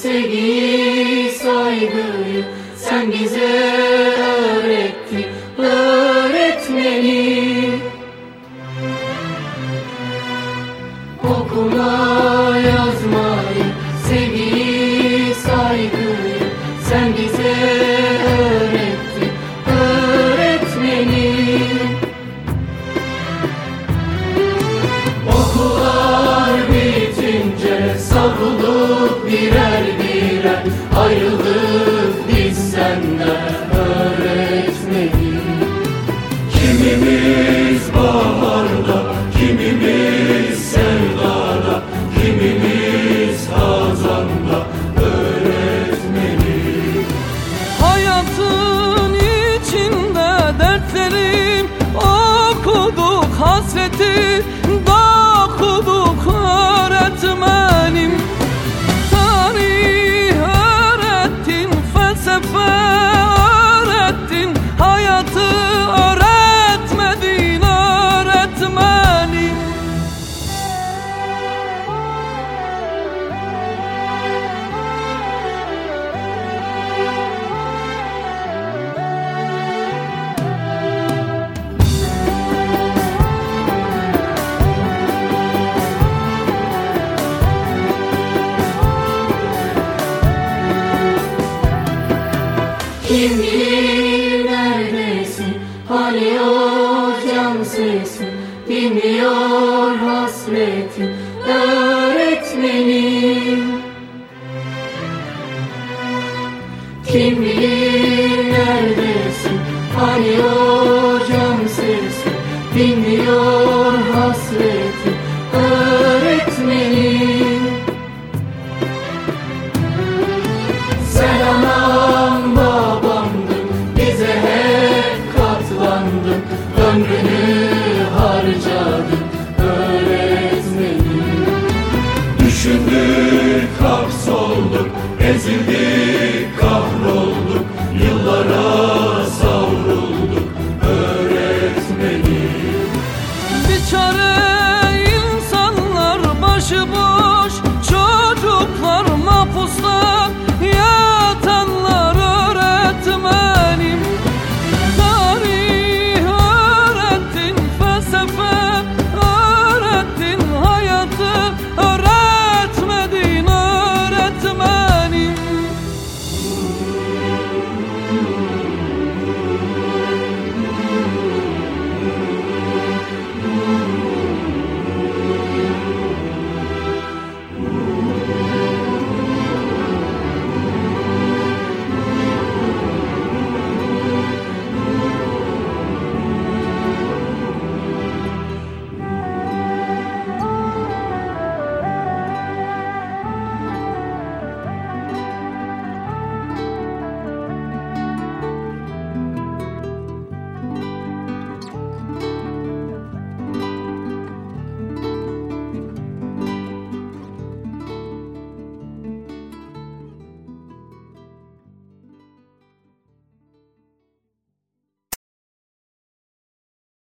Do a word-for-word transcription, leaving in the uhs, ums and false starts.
sevgiyi, saygıyı sen bize öğrettin öğretmenim. Okuma yazmayı, sevgiyi, saygıyı sen bize öğrettin öğretmenim. Okullar bitince savrulduk birer birer, ayrıldık biz senden öğretmenim. Kimimiz baharda, kimimiz sevdada, kimimiz hazanda öğretmenim. Hayatın içinde dertlerim okuduk, hasreti dokuduk öğretmenim. Tarih öğrettin, felsefe öğrettin, hayatı öğretmedin öğretmenim. Kim bilir neredesin, hani o can sesin, dinmiyor hasretin öğretmenim. Kim bilir neredesin, hani o can sesin, dinmiyor hasretin öğretmenim. Sen anam babamdın, bize hep katlandın, ömrünü harcadın öğretmenim. Düşündük, hapsolduk, ezildik, kahrolduk, yıllara savrulduk öğretmenim. Bir çare